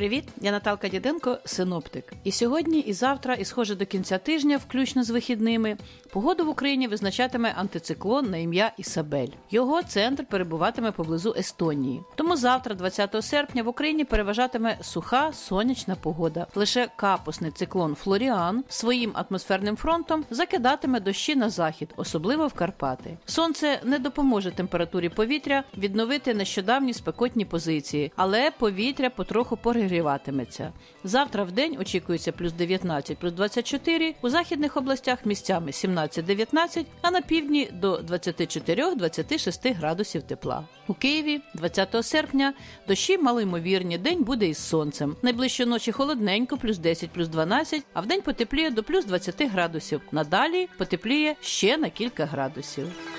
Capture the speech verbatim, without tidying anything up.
Привіт, я Наталка Діденко, синоптик. І сьогодні, і завтра, і схоже до кінця тижня, включно з вихідними, погоду в Україні визначатиме антициклон на ім'я Ісабель. Його центр перебуватиме поблизу Естонії. Тому завтра, двадцятого серпня, в Україні переважатиме суха, сонячна погода. Лише капусний циклон Флоріан своїм атмосферним фронтом закидатиме дощі на захід, особливо в Карпати. Сонце не допоможе температурі повітря відновити нещодавні спекотні позиції, але повітря потроху перегріватиметься. Завтра в день очікується плюс дев'ятнадцять, плюс двадцять чотири, у західних областях місцями сімнадцять дев'ятнадцять, а на півдні до двадцять чотири двадцять шість градусів тепла. У Києві двадцятого серпня дощі малоймовірні, день буде із сонцем. Найближчої ночі холодненько, плюс десять, плюс дванадцять, а вдень потепліє до плюс двадцять градусів. Надалі потепліє ще на кілька градусів.